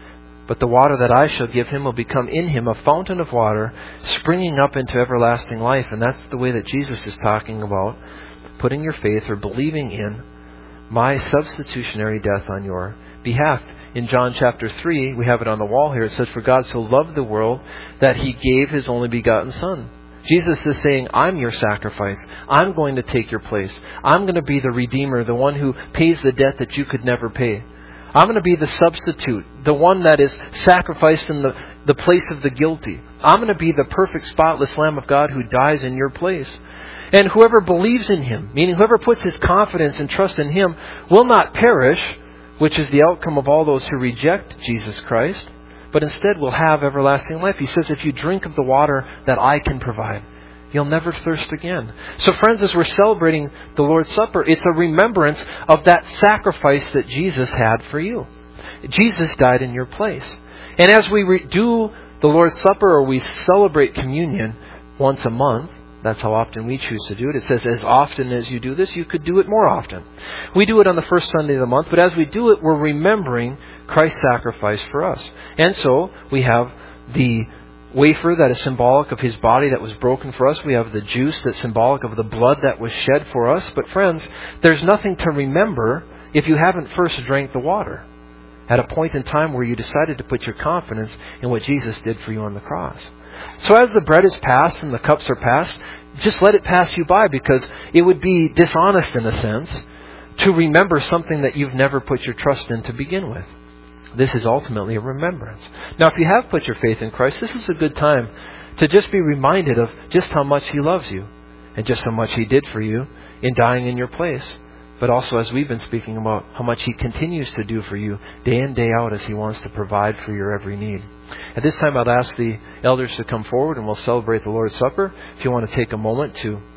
A: But the water that I shall give him will become in him a fountain of water springing up into everlasting life. And that's the way that Jesus is talking about putting your faith or believing in my substitutionary death on your behalf. In John chapter three, we have it on the wall here. It says, "For God so loved the world that he gave his only begotten Son." Jesus is saying, I'm your sacrifice. I'm going to take your place. I'm going to be the Redeemer, the one who pays the debt that you could never pay. I'm going to be the substitute, the one that is sacrificed in the, the place of the guilty. I'm going to be the perfect, spotless Lamb of God who dies in your place. And whoever believes in him, meaning whoever puts his confidence and trust in him, will not perish, which is the outcome of all those who reject Jesus Christ, but instead will have everlasting life. He says, if you drink of the water that I can provide, you'll never thirst again. So friends, as we're celebrating the Lord's Supper, it's a remembrance of that sacrifice that Jesus had for you. Jesus died in your place. And as we re- do the Lord's Supper, or we celebrate communion once a month, that's how often we choose to do it. It says, as often as you do this, you could do it more often. We do it on the first Sunday of the month, but as we do it, we're remembering Christ's sacrifice for us. And so, we have the wafer that is symbolic of his body that was broken for us. We have the juice that's symbolic of the blood that was shed for us. But friends, there's nothing to remember if you haven't first drank the water at a point in time where you decided to put your confidence in what Jesus did for you on the cross. So as the bread is passed and the cups are passed, just let it pass you by, because it would be dishonest in a sense to remember something that you've never put your trust in to begin with. This is ultimately a remembrance. Now, if you have put your faith in Christ, this is a good time to just be reminded of just how much he loves you and just how much he did for you in dying in your place. But also, as we've been speaking about, how much he continues to do for you day in, day out, as he wants to provide for your every need. At this time, I'd ask the elders to come forward and we'll celebrate the Lord's Supper. If you want to take a moment to